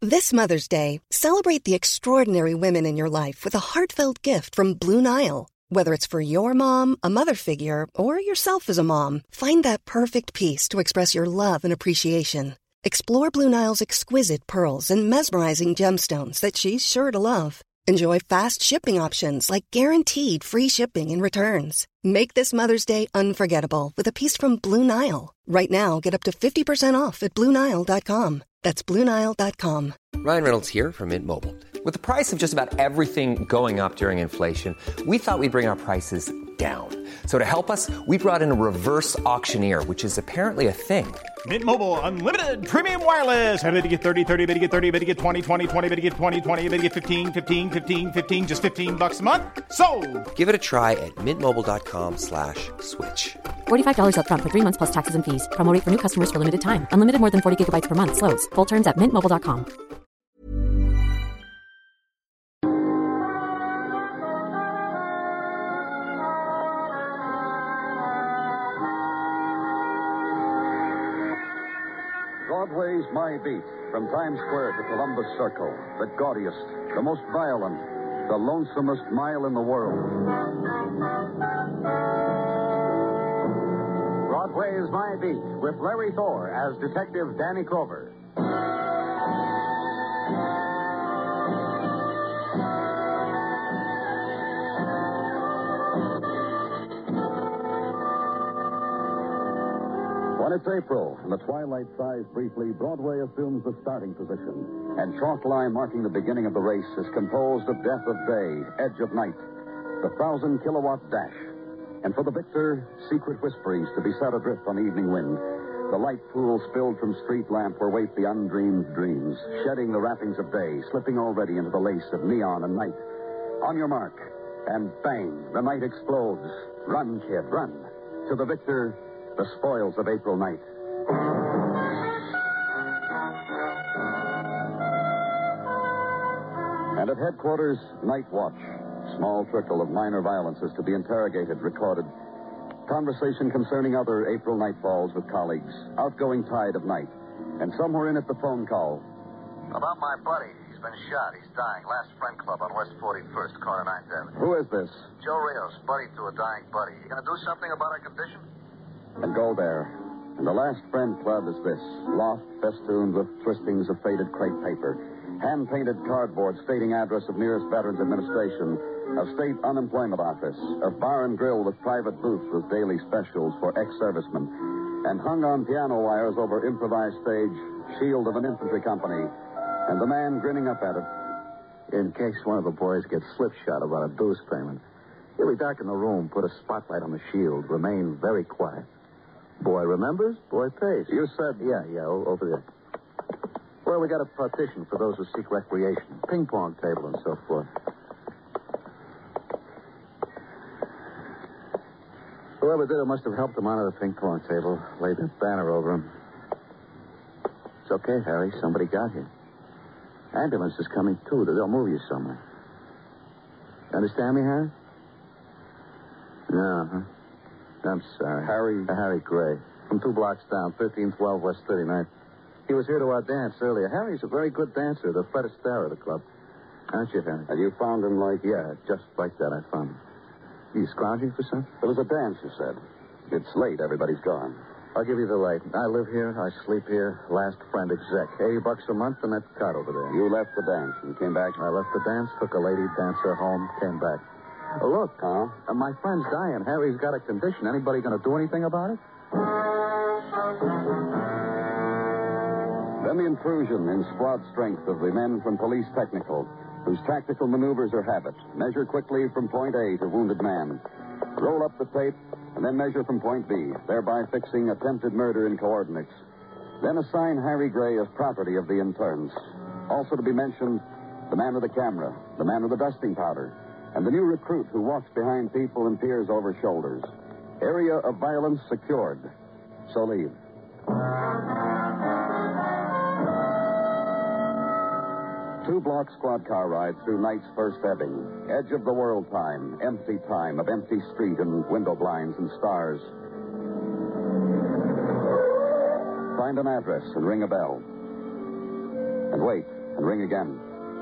This Mother's Day, celebrate the extraordinary women in your life with a heartfelt gift from Blue Nile. Whether it's for your mom, a mother figure, or yourself as a mom, find that perfect piece to express your love and appreciation. Explore Blue Nile's exquisite pearls and mesmerizing gemstones that she's sure to love. Enjoy fast shipping options like guaranteed free shipping and returns. Make this Mother's Day unforgettable with a piece from Blue Nile. Right now, get up to 50% off at BlueNile.com. That's BlueNile.com. Ryan Reynolds here from Mint Mobile. With the price of just about everything going up during inflation, we thought we'd bring our prices down. So to help us, we brought in a reverse auctioneer, which is apparently a thing. Mint Mobile Unlimited Premium Wireless. How to get 30, 30, bit to get 30, bit to get 20, 20, 20, bit to get 20, 20, bit to get 15, 15, 15, 15, just $15 a month? Sold! Give it a try at mintmobile.com/switch. $45 up front for 3 months plus taxes and fees. Promo rate for new customers for limited time. Unlimited more than 40 gigabytes per month. Slows full terms at mintmobile.com. Broadway's My Beat, from Times Square to Columbus Circle, the gaudiest, the most violent, the lonesomest mile in the world. Broadway's My Beat, with Larry Thor as Detective Danny Clover. When it's April and the twilight sighs briefly, Broadway assumes the starting position. And chalk line marking the beginning of the race is composed of Death of Day, Edge of Night, the 1,000-kilowatt dash. And for the victor, secret whisperings to be set adrift on the evening wind. The light pool spilled from street lamp where wait the undreamed dreams, shedding the wrappings of day, slipping already into the lace of neon and night. On your mark, and bang, the night explodes. Run, kid, run. To the victor, the spoils of April night. And at headquarters, night watch. Small trickle of minor violences to be interrogated, recorded. Conversation concerning other April nightfalls with colleagues. Outgoing tide of night. And somewhere in it, the phone call. About my buddy. He's been shot. He's dying. Last Friend Club on West 41st, corner 9th Avenue. Who is this? Joe Rios, buddy to a dying buddy. You gonna do something about our condition? And go there. And the Last Friend Club is this. Loft festooned with twistings of faded crepe paper. Hand-painted cardboard stating address of nearest Veterans Administration, of State Unemployment Office, of Bar and Grill with private booth with daily specials for ex-servicemen, and hung on piano wires over improvised stage, shield of an infantry company, and the man grinning up at it. In case one of the boys gets slipshod about a dues payment, he'll be dark in the room, put a spotlight on the shield, remain very quiet. Boy remembers, boy pays. You said... Yeah, over there. Well, we got a partition for those who seek recreation. Ping-pong table and so forth. Whoever did it must have helped him onto the ping-pong table, laid that banner over him. It's okay, Harry. Somebody got here. Ambulance is coming, too. They'll move you somewhere. You understand me, Harry? No, huh? I'm sorry. Harry Gray. From 2 blocks down, 1312 West 39th. He was here to our dance earlier. Harry's a very good dancer, the Fred Astaire of the club. Aren't you, Harry? And you found him like... Yeah, just like that I found him. You scrounging for something? There was a dance, you said. It's late. Everybody's gone. I'll give you the light. I live here. I sleep here. Last Friend exec. $80 a month and that cot over there. You left the dance and came back? I left the dance, took a lady dancer home, came back. Oh, look. Huh? My friend's dying. Harry's got a condition. Anybody going to do anything about it? Then the intrusion in squad strength of the men from Police Technical, whose tactical maneuvers are habit. Measure quickly from point A to wounded man. Roll up the tape, and then measure from point B, thereby fixing attempted murder in coordinates. Then assign Harry Gray as property of the interns. Also to be mentioned, the man with the camera, the man with the dusting powder, and the new recruit who walks behind people and peers over shoulders. Area of violence secured. So leave. 2-block squad car ride through night's first ebbing. Edge of the world time of empty street and window blinds and stars. Find an address and ring a bell. And wait. and ring again.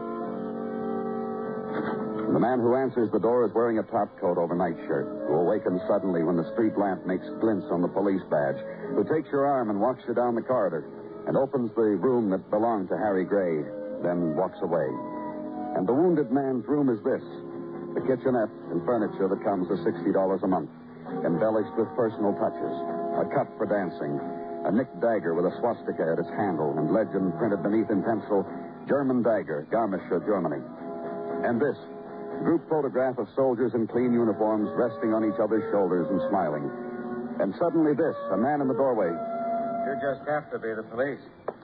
The man who answers the door is wearing a topcoat over nightshirt, who awakens suddenly when the street lamp makes glints on the police badge, who takes your arm and walks you down the corridor, and opens the room that belonged to Harry Gray, then walks away. And the wounded man's room is this: the kitchenette and furniture that comes to $60 a month, embellished with personal touches, a cup for dancing, a nicked dagger with a swastika at its handle and legend printed beneath in pencil, German dagger, Garmischer, Germany. And this group photograph of soldiers in clean uniforms resting on each other's shoulders and smiling. And suddenly this, a man in the doorway. You just have to be the police.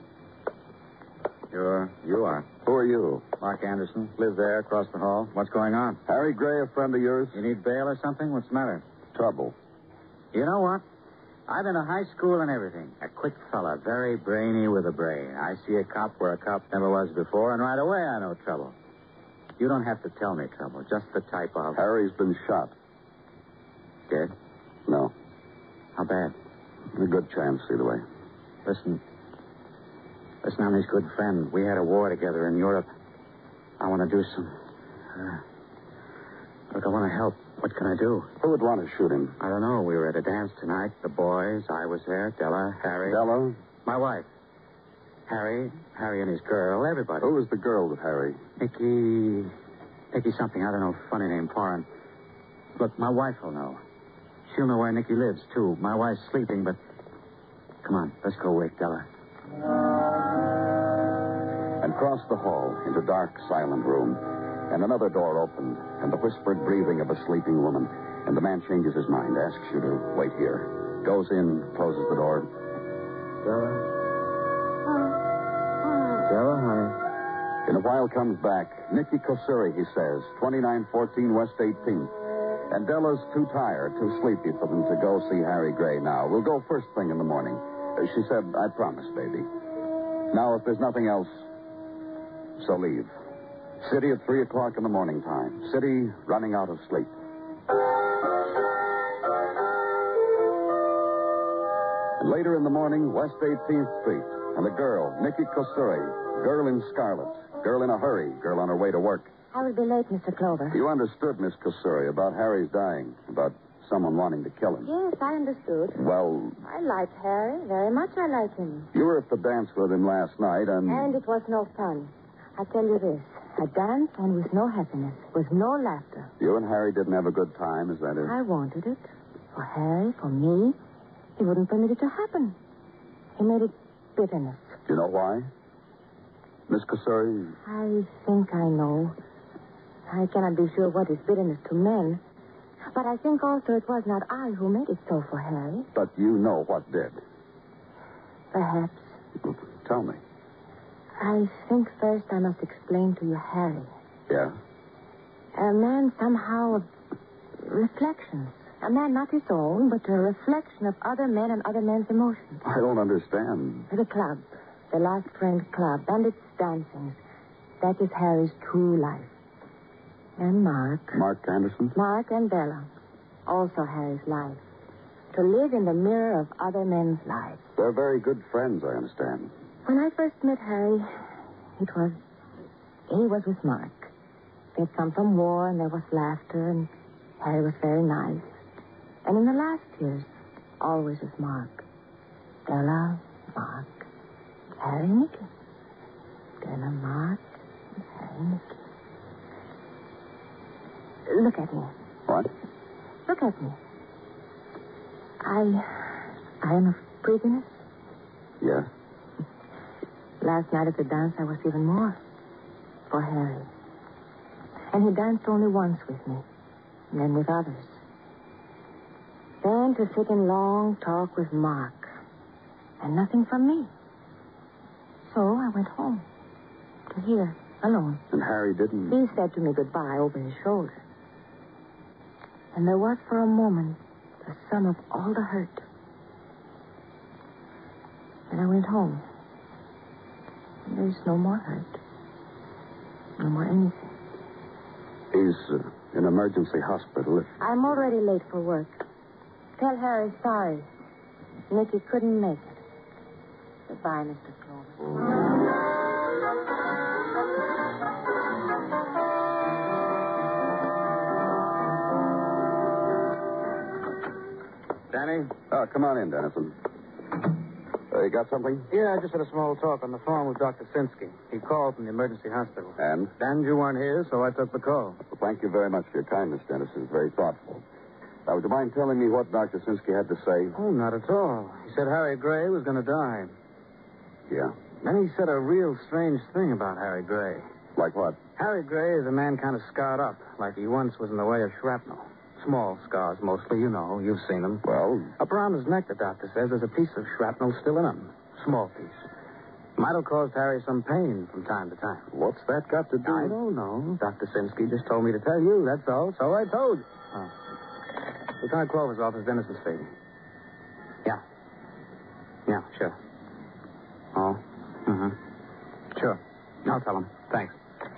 You are. Who are you? Mark Anderson. Live there across the hall. What's going on? Harry Gray, a friend of yours? You need bail or something? What's the matter? Trouble. You know what? I've been to high school and everything. A quick fella, very brainy with a brain. I see a cop where a cop never was before, and right away I know trouble. You don't have to tell me trouble, just the type of... Harry's been shot. Dead? No. How bad? A good chance, either way. Listen, I'm his good friend. We had a war together in Europe. I want to do some... Look, I want to help. What can I do? Who would want to shoot him? I don't know. We were at a dance tonight. The boys, I was there, Della, Harry. Della? My wife. Harry and his girl, everybody. Who was the girl with Harry? Nikki something. I don't know. Funny name, foreign. Look, my wife will know. She'll know where Nikki lives, too. My wife's sleeping, but... Come on, let's go wake Della. And cross the hall into dark, silent room. And another door opened, and the whispered breathing of a sleeping woman. And the man changes his mind, asks you to wait here. Goes in, closes the door. Della, honey. In a while comes back. Nicky Kosuri, he says, 2914 West 18th. And Della's too tired, too sleepy for them to go see Harry Gray now. We'll go first thing in the morning. She said, I promise, baby. Now, if there's nothing else, so leave. City at 3 o'clock in the morning time. City running out of sleep. And later in the morning, West 18th Street. And a girl, Nicky Kosuri. Girl in scarlet. Girl in a hurry. Girl on her way to work. I will be late, Mr. Clover. You understood, Miss Kosuri, about Harry's dying. About someone wanting to kill him. Yes, I understood. Well... I like Harry. Very much I like him. You were at the dance with him last night, and... And it was no fun. I tell you this. A dance and with no happiness. With no laughter. You and Harry didn't have a good time, is that it? I wanted it. For Harry, for me. He wouldn't permit it to happen. He made it bitterness. Do you know why? Miss Kosuri? I think I know. I cannot be sure what is bitterness to men. But I think also it was not I who made it so for Harry. But you know what did. Perhaps. Tell me. I think first I must explain to you Harry. Yeah? A man somehow of reflections. A man not his own, but a reflection of other men and other men's emotions. I don't understand. The club. The Last Friend Club. And its dancings. That is Harry's true life. And Mark. Mark Anderson? Mark and Bella. Also Harry's life. To live in the mirror of other men's lives. They're very good friends, I understand. When I first met Harry, he was with Mark. They had come from war, and there was laughter, and Harry was very nice. And in the last years, always with Mark. Della, Mark, Harry, Nicky. Della, Mark, and Harry, Nicky. Look at me. What? Look at me. I am of prettiness. Yes? Last night at the dance, I was even more. For Harry. And he danced only once with me. And then with others. Then to sit in long talk with Mark. And nothing from me. So I went home. To here, alone. And Harry didn't... He said to me goodbye over his shoulder. And there was for a moment the sum of all the hurt. And I went home. And there's no more hurt. No more anything. He's in emergency hospital. I'm already late for work. Tell Harry sorry. Nicky couldn't make it. Goodbye, Mr. Clover. Come on in, Dennison. You got something? Yeah, I just had a small talk on the phone with Dr. Sinsky. He called from the emergency hospital. And? And you weren't here, so I took the call. Well, thank you very much for your kindness, Dennison. It's very thoughtful. Now, would you mind telling me what Dr. Sinsky had to say? Oh, not at all. He said Harry Gray was going to die. Yeah. Then he said a real strange thing about Harry Gray. Like what? Harry Gray is a man kind of scarred up, like he once was in the way of shrapnel. Small scars, mostly, you know. You've seen them. Well? Up around his neck, the doctor says, there's a piece of shrapnel still in him. Small piece. Might have caused Harry some pain from time to time. What's that got to do? I don't know. Dr. Sinsky just told me to tell you, that's all. So I told you. Oh. Lieutenant Clover's office, Dennison speaking. Yeah. Yeah, sure. Oh? Mm-hmm. Sure. I'll tell him. Thanks.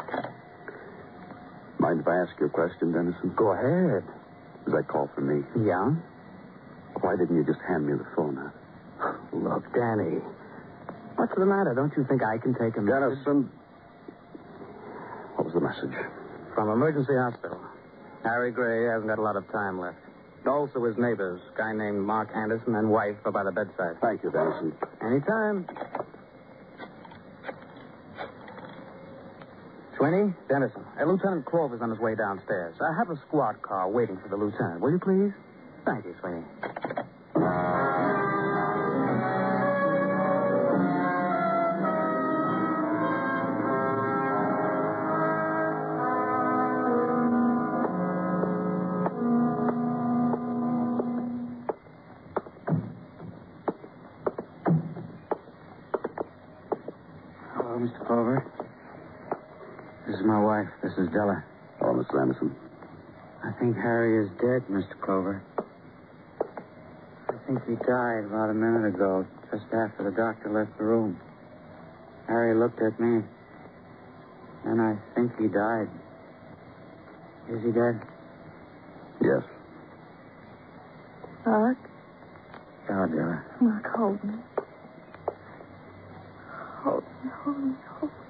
Mind if I ask you a question, Dennison? Go ahead. Was that call for me? Yeah? Why didn't you just hand me the phone out? Look, Danny. What's the matter? Don't you think I can take a message? Dennison. What was the message? From emergency hospital. Harry Gray hasn't got a lot of time left. Also his neighbors, a guy named Mark Anderson and wife are by the bedside. Thank you, Dennison. Anytime. Sweeney, Dennison. Lieutenant Clover's on his way downstairs. I have a squad car waiting for the lieutenant. Will you please? Thank you, Sweeney. Hello, Mr. Clover. This is my wife. This is Della. Oh, Mr. Anderson. I think Harry is dead, Mr. Clover. I think he died about a minute ago, just after the doctor left the room. Harry looked at me, and I think he died. Is he dead? Yes. Mark? Oh, Della. Mark, hold me. Hold me, hold me, hold me.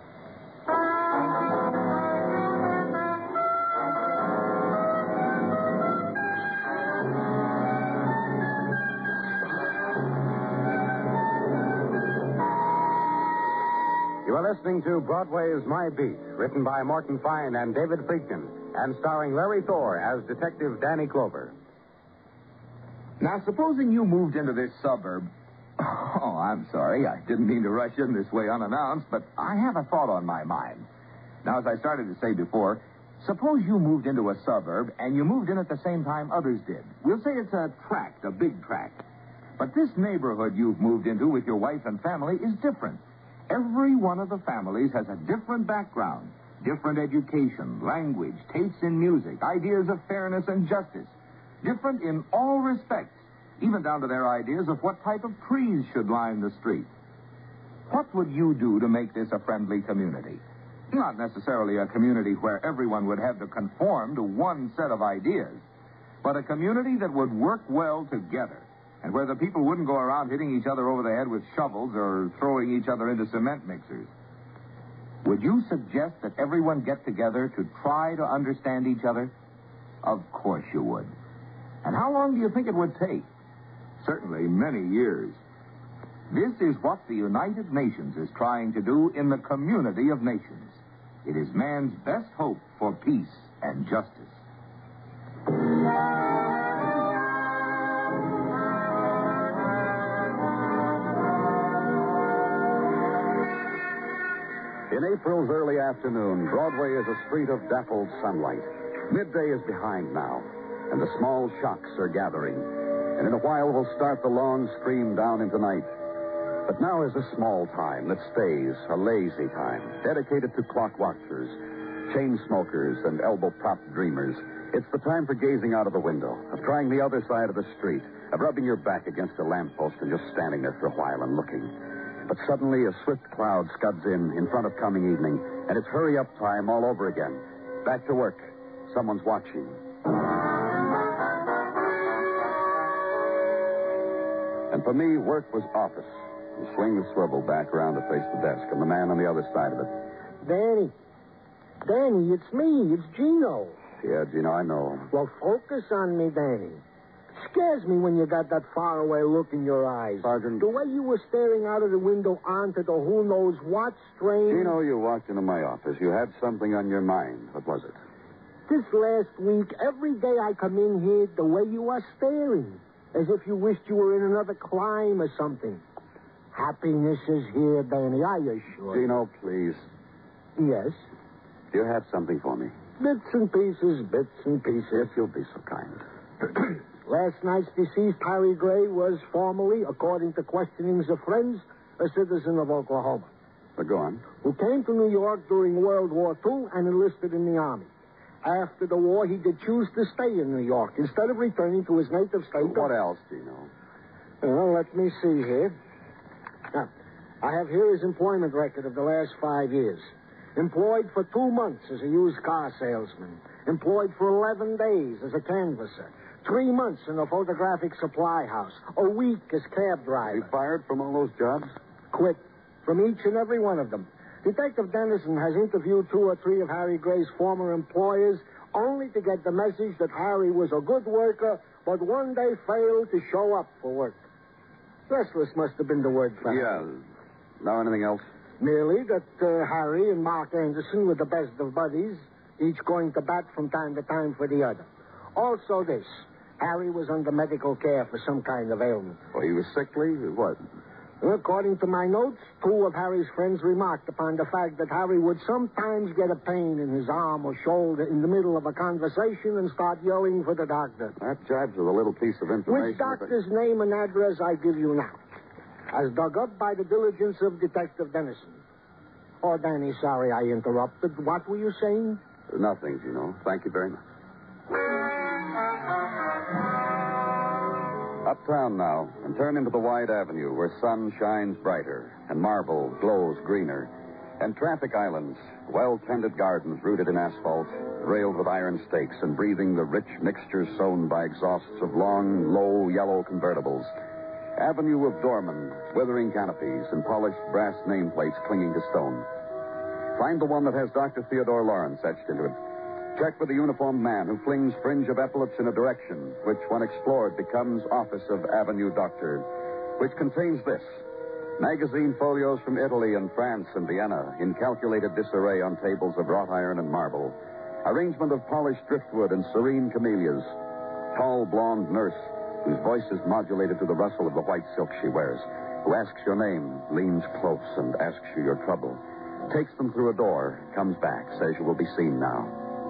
You are listening to Broadway's My Beat, written by Morton Fine and David Friedkin, and starring Larry Thor as Detective Danny Clover. Now, supposing you moved into this suburb. Oh, I'm sorry. I didn't mean to rush in this way unannounced, but I have a thought on my mind. Now, as I started to say before, suppose you moved into a suburb and you moved in at the same time others did. We'll say it's a tract, a big tract. But this neighborhood you've moved into with your wife and family is different. Every one of the families has a different background, different education, language, tastes in music, ideas of fairness and justice. Different in all respects, even down to their ideas of what type of trees should line the street. What would you do to make this a friendly community? Not necessarily a community where everyone would have to conform to one set of ideas, but a community that would work well together, and where the people wouldn't go around hitting each other over the head with shovels or throwing each other into cement mixers. Would you suggest that everyone get together to try to understand each other? Of course you would. And how long do you think it would take? Certainly many years. This is what the United Nations is trying to do in the community of nations. It is man's best hope for peace and justice. In April's early afternoon, Broadway is a street of dappled sunlight. Midday is behind now, and the small shocks are gathering. And in a while, we'll start the long stream down into night. But now is a small time that stays, a lazy time, dedicated to clock watchers, chain smokers, and elbow-propped dreamers. It's the time for gazing out of the window, of trying the other side of the street, of rubbing your back against a lamppost and just standing there for a while and looking. But suddenly a swift cloud scuds in front of coming evening, and it's hurry-up time all over again. Back to work. Someone's watching. And for me, work was office. You swing the swivel back around to face the desk, and the man on the other side of it. Danny, it's me. It's Gino. Yeah, Gino, I know. Well, focus on me, Danny. scares me when you got that faraway look in your eyes. Sergeant. The way you were staring out of the window onto the who knows what strange... Gino, you walked into my office. You had something on your mind. What was it? This last week, every day I come in here, the way you are staring. As if you wished you were in another clime or something. Happiness is here, Danny, I assure you. Gino, please. Yes? You have something for me. Bits and pieces, bits and pieces. If you'll be so kind. Last night's deceased Harry Gray was formally, according to questionings of friends, a citizen of Oklahoma. Go on. Who came to New York during World War II and enlisted in the Army. After the war, he did choose to stay in New York instead of returning to his native state. What else, Gino? Well, let me see here. Now, I have here his employment record of the last 5 years. Employed for 2 months as a used car salesman. Employed for 11 days as a canvasser. 3 months in a photographic supply house. A week as cab driver. You fired from all those jobs? Quit. From each and every one of them. Detective Dennison has interviewed 2 or 3 of Harry Gray's former employers only to get the message that Harry was a good worker, but one day failed to show up for work. Restless must have been the word for him. Yeah. Now anything else? Merely that Harry and Mark Anderson were the best of buddies, each going to bat from time to time for the other. Also this. Harry was under medical care for some kind of ailment. Oh, he was sickly? What? According to my notes, 2 of Harry's friends remarked upon the fact that Harry would sometimes get a pain in his arm or shoulder in the middle of a conversation and start yelling for the doctor. That jives with a little piece of information. Which doctor's name and address I give you now. As dug up by the diligence of Detective Dennison. Oh, Danny, sorry I interrupted. What were you saying? Nothing, Gino. Thank you very much. Uptown now, and turn into the wide avenue where sun shines brighter and marble glows greener, and traffic islands, well-tended gardens rooted in asphalt, railed with iron stakes and breathing the rich mixtures sown by exhausts of long, low, yellow convertibles. Avenue of doormen, withering canopies, and polished brass nameplates clinging to stone. Find the one that has Dr. Theodore Lawrence etched into it. Check with the uniformed man who flings fringe of epaulets in a direction which, when explored, becomes Office of Avenue Doctor, which contains this. Magazine folios from Italy and France and Vienna in calculated disarray on tables of wrought iron and marble. Arrangement of polished driftwood and serene camellias. Tall, blonde nurse whose voice is modulated to the rustle of the white silk she wears, who asks your name, leans close, and asks you your trouble. Takes them through a door, comes back, says you will be seen now.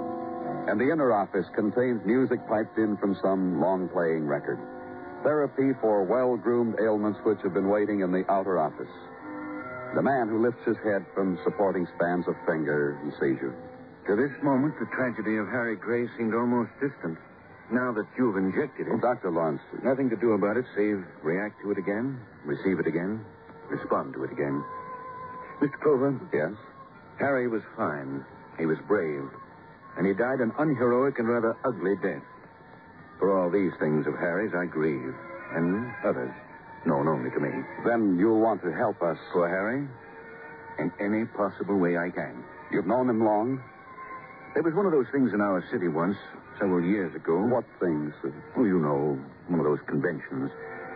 And the inner office contains music piped in from some long-playing record. Therapy for well-groomed ailments which have been waiting in the outer office. The man who lifts his head from supporting spans of finger and sees you. To this moment, the tragedy of Harry Gray seemed almost distant. Now that you've injected it... Oh, Dr. Lawrence... Nothing to do about it, save react to it again, receive it again, respond to it again. Mr. Clover? Yes? Harry was fine. He was brave. And he died an unheroic and rather ugly death. For all these things of Harry's, I grieve. And others, known only to me. Then you'll want to help us. For Harry? In any possible way I can. You've known him long? There was one of those things in our city once, several years ago. What things? Oh, you know, one of those conventions.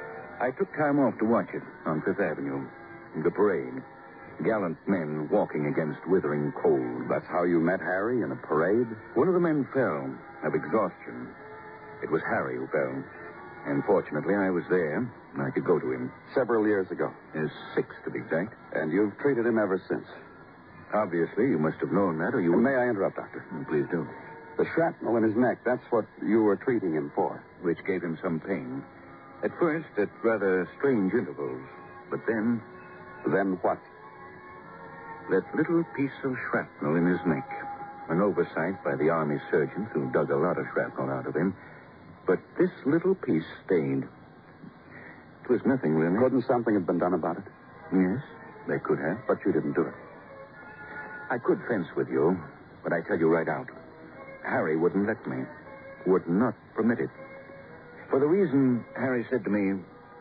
I took time off to watch it on Fifth Avenue. The parade. Gallant men walking against withering cold. That's how you met Harry, in a parade? One of the men fell of exhaustion. It was Harry who fell. And fortunately, I was there, and I could go to him. Several years ago. 6, to be exact. And you've treated him ever since. Obviously, you must have known that, or you... May I interrupt, Doctor? Please do. The shrapnel in his neck, that's what you were treating him for. Which gave him some pain. At first, at rather strange intervals. But then... Then what? That little piece of shrapnel in his neck. An oversight by the Army surgeons who dug a lot of shrapnel out of him. But this little piece stayed. It was nothing, really. Couldn't something have been done about it? Yes, they could have. But you didn't do it. I could fence with you, but I tell you right out. Harry wouldn't let me. Would not permit it. For the reason Harry said to me...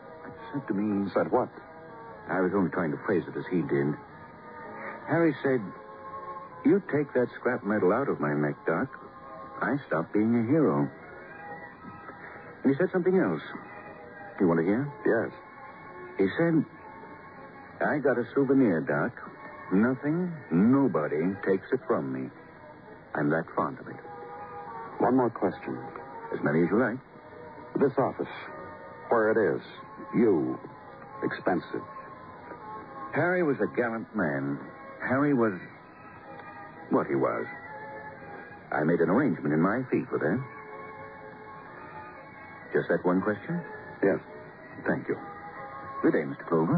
Said what? I was only trying to phrase it as he did. Harry said, you take that scrap metal out of my neck, Doc, I stop being a hero. And he said something else. You want to hear? Yes. He said, I got a souvenir, Doc. Nothing, nobody takes it from me. I'm that fond of it. One more question. As many as you like. This office, where it is, you, expensive. Harry was a gallant man. Harry was what he was. I made an arrangement in my fee for that. Just that one question? Yes. Thank you. Good day, Mr. Clover.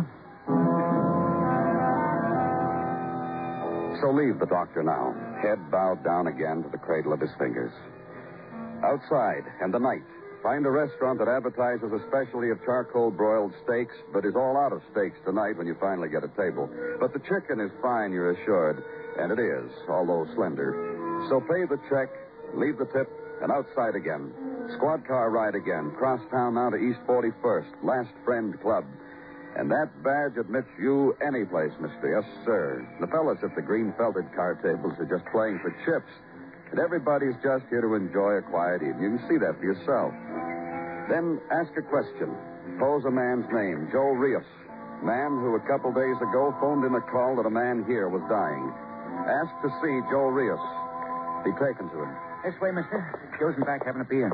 So leave the doctor now, head bowed down again to the cradle of his fingers. Outside, in the night, find a restaurant that advertises a specialty of charcoal broiled steaks, but is all out of steaks tonight when you finally get a table. But the chicken is fine, you're assured, and it is, although slender. So pay the check, leave the tip, and outside again. Squad car ride again, cross town now to East 41st, Last Friend Club. And that badge admits you any place, mister. Yes, sir. The fellas at the green felted card tables are just playing for chips. And everybody's just here to enjoy a quiet evening. You can see that for yourself. Then ask a question. Pose a man's name, Joe Rios. Man who a couple days ago phoned in a call that a man here was dying. Ask to see Joe Rios. Be taken to him. This way, mister. Joe's in back having a beer.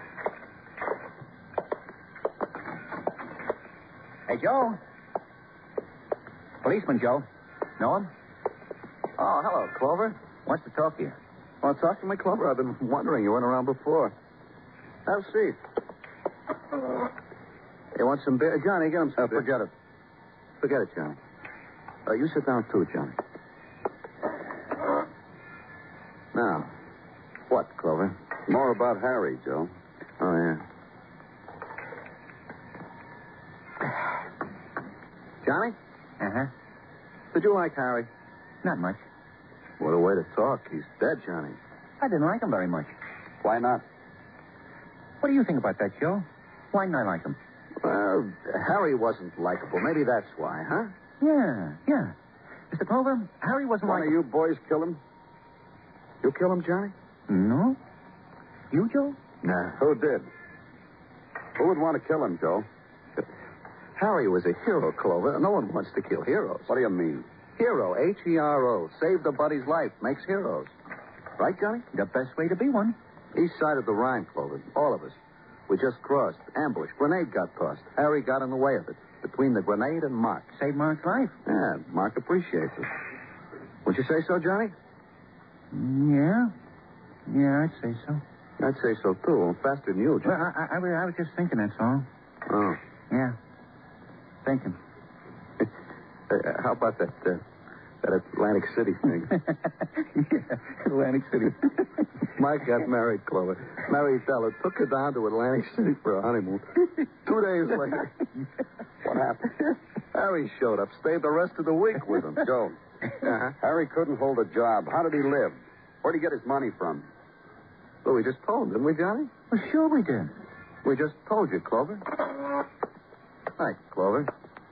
Hey, Joe. Policeman Joe. Know him? Oh, hello, Clover. Wants to talk to you. Want to talk to me, Clover? I've been wondering. You weren't around before. Have a seat. You want some beer? Johnny, get him some beer. Forget it. Forget it, Johnny. You sit down, too, Johnny. Now, what, Clover? More about Harry, Joe. Oh, yeah. Johnny? Uh-huh. Did you like Harry? Not much. What a way to talk. He's dead, Johnny. I didn't like him very much. Why not? What do you think about that, Joe? Why didn't I like him? Well, Harry wasn't likable. Maybe that's why, huh? Yeah. Mr. Clover, Harry wasn't One of you boys kill him? You kill him, Johnny? No. You, Joe? Nah. Who did? Who would want to kill him, Joe? Harry was a hero, Clover. No one wants to kill heroes. What do you mean? Hero, H-E-R-O. Saved a buddy's life. Makes heroes. Right, Johnny? The best way to be one. East side of the Rhine, Clover. All of us. We just crossed. Ambush. Grenade got tossed. Harry got in the way of it. Between the grenade and Mark. Saved Mark's life. Yeah, Mark appreciates it. Would you say so, Johnny? Yeah, I'd say so. I'd say so, too. Faster than you, Johnny. Well, I was just thinking, that's all. Oh. Yeah. Thinking. How about that Atlantic City thing? Yeah, Atlantic City. Mike got married, Clover. Married fella. Took her down to Atlantic City for a honeymoon. 2 days later. What happened? Harry showed up. Stayed the rest of the week with him. Joe. Uh-huh. Harry couldn't hold a job. How did he live? Where'd he get his money from? Well, we just told him, didn't we, Johnny? Well, sure we did. We just told you, Clover. Thanks, Clover.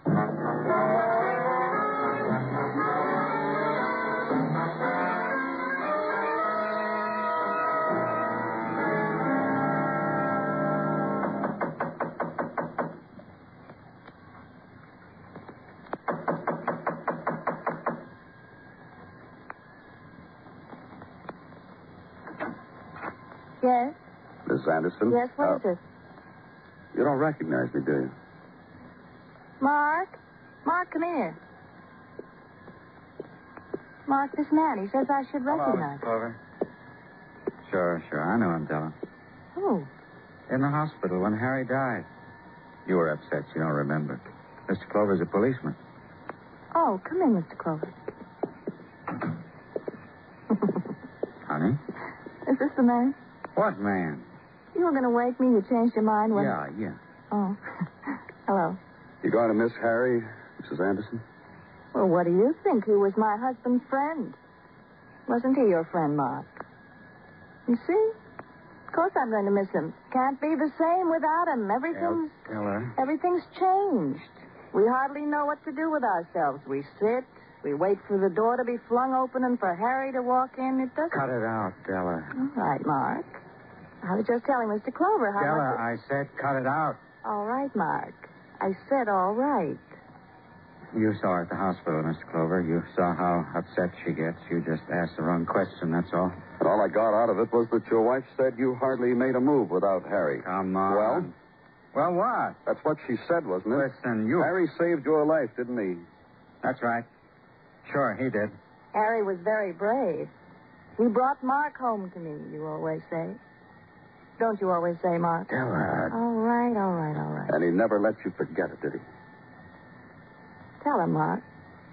Yes? Miss Anderson? Yes, what is it? You don't recognize me, do you? Mark? Mark, come here. Mark, this man, he says I should recognize him. Clover. Sure. I know him, Della. Who? In the hospital when Harry died. You were upset. You don't remember. Mr. Clover's a policeman. Oh, come in, Mr. Clover. Honey? Is this the man? What man? You were going to wake me. You changed your mind when... Yeah. Oh. Hello. You going to miss Harry, Mrs. Anderson? Well, what do you think? He was my husband's friend. Wasn't he your friend, Mark? You see? Of course I'm going to miss him. Can't be the same without him. Everything's changed. We hardly know what to do with ourselves. We sit, we wait for the door to be flung open and for Harry to walk in. It doesn't... Cut it out, Della. All right, Mark. I was just telling Mr. Clover how Della, much... I said cut it out. All right, Mark. I said all right. You saw her at the hospital, Mr. Clover. You saw how upset she gets. You just asked the wrong question, that's all. And all I got out of it was that your wife said you hardly made a move without Harry. Come on. Well? Well, what? That's what she said, wasn't it? Listen, you... Harry saved your life, didn't he? That's right. Sure, he did. Harry was very brave. He brought Mark home to me, you always say. Don't you always say, Mark? Della. All right. And he never let you forget it, did he? Tell him, Mark.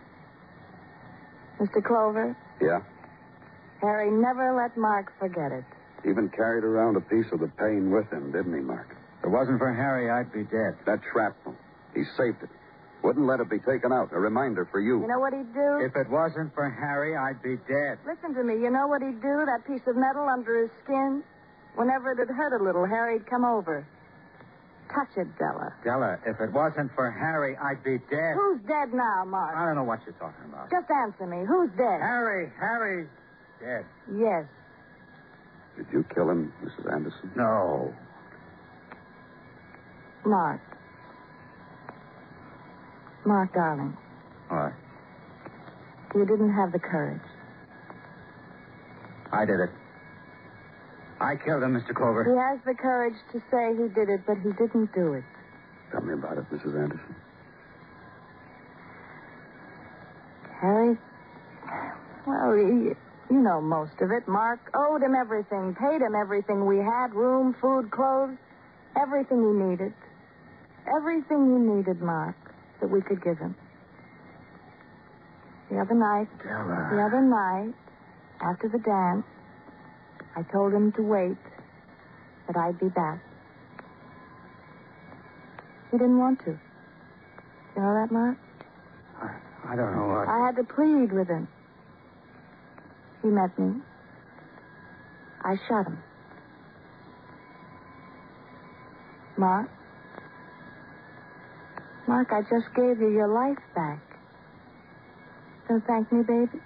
Mr. Clover, Yeah? Harry never let Mark forget it. Even carried around a piece of the pain with him, didn't he, Mark? If it wasn't for Harry, I'd be dead. That shrapnel. He saved it. Wouldn't let it be taken out. A reminder for you. You know what he'd do? If it wasn't for Harry, I'd be dead. Listen to me. You know what he'd do? That piece of metal under his skin? Whenever it'd hurt a little, Harry'd come over. Touch it, Della. Della, if it wasn't for Harry, I'd be dead. Who's dead now, Mark? I don't know what you're talking about. Just answer me. Who's dead? Harry's dead. Yes. Did you kill him, Mrs. Anderson? No. Mark. Mark, darling. What? You didn't have the courage. I did it. I killed him, Mr. Clover. He has the courage to say he did it, but he didn't do it. Tell me about it, Mrs. Anderson. Harry? Well, you know most of it. Mark owed him everything, paid him everything we had, room, food, clothes, everything he needed. Everything he needed, Mark, that we could give him. The other night, after the dance, I told him to wait, that I'd be back. He didn't want to. You know that, Mark? I don't know what. I had to plead with him. He met me. I shot him. Mark, I just gave you your life back. Don't thank me, baby.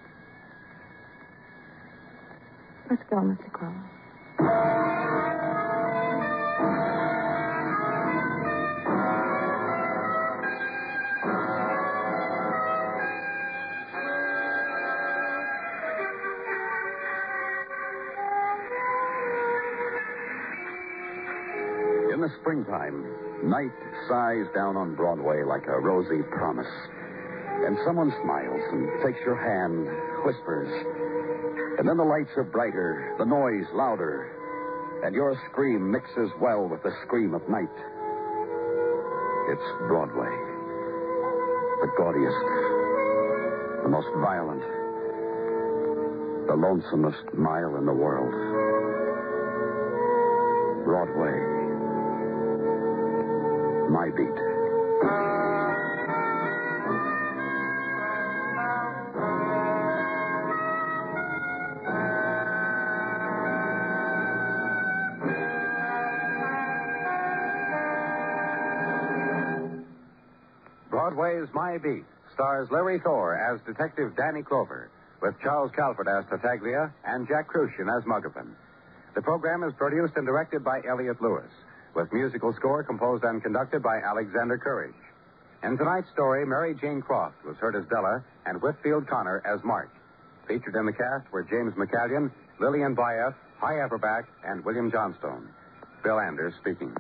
Let's go, Mr. Clover. In the springtime, night sighs down on Broadway like a rosy promise. And someone smiles and takes your hand, whispers. And then the lights are brighter, the noise louder, and your scream mixes well with the scream of night. It's Broadway. The gaudiest, the most violent, the lonesomest mile in the world. Broadway. My beat. Broadway's My Beat stars Larry Thor as Detective Danny Clover, with Charles Calvert as Tartaglia and Jack Crucian as Muggavan. The program is produced and directed by Elliott Lewis, with musical score composed and conducted by Alexander Courage. In tonight's story, Mary Jane Croft was heard as Della and Whitfield Connor as Mark. Featured in the cast were James McCallion, Lillian Bayef, Hy Averback, and William Johnstone. Bill Anders speaking.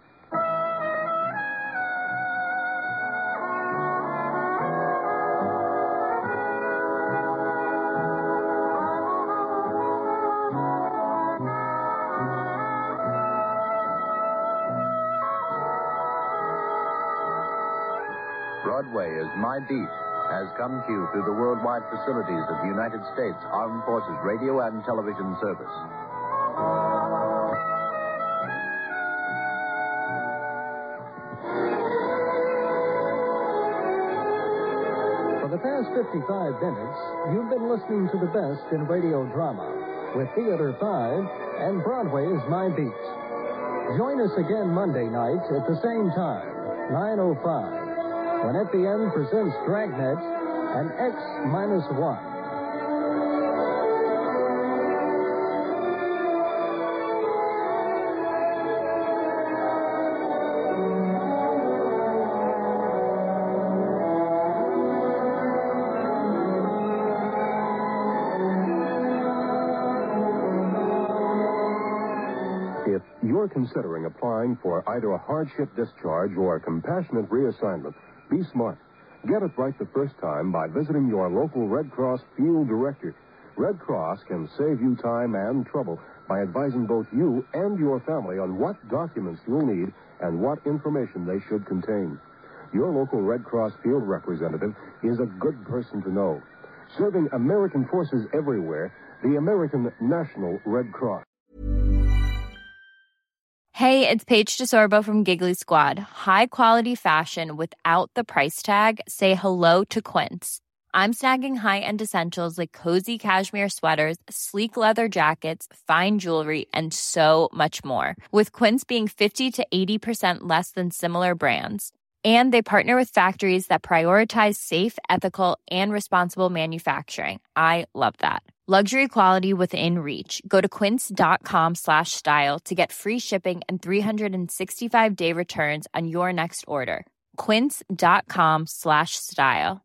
Broadway is My Beat has come to you through the worldwide facilities of the United States Armed Forces Radio and Television Service. For the past 55 minutes, you've been listening to the best in radio drama with Theater 5 and Broadway is My Beat. Join us again Monday night at the same time, 9:05. When FBN presents Dragnet and X-1. you're considering applying for either a hardship discharge or a compassionate reassignment, be smart. Get it right the first time by visiting your local Red Cross field director. Red Cross can save you time and trouble by advising both you and your family on what documents you'll need and what information they should contain. Your local Red Cross field representative is a good person to know. Serving American forces everywhere, the American National Red Cross. Hey, it's Paige DeSorbo from Giggly Squad. High quality fashion without the price tag. Say hello to Quince. I'm snagging high-end essentials like cozy cashmere sweaters, sleek leather jackets, fine jewelry, and so much more. With Quince being 50 to 80% less than similar brands. And they partner with factories that prioritize safe, ethical, and responsible manufacturing. I love that. Luxury quality within reach. Go to quince.com/style to get free shipping and 365-day returns on your next order. Quince.com/style.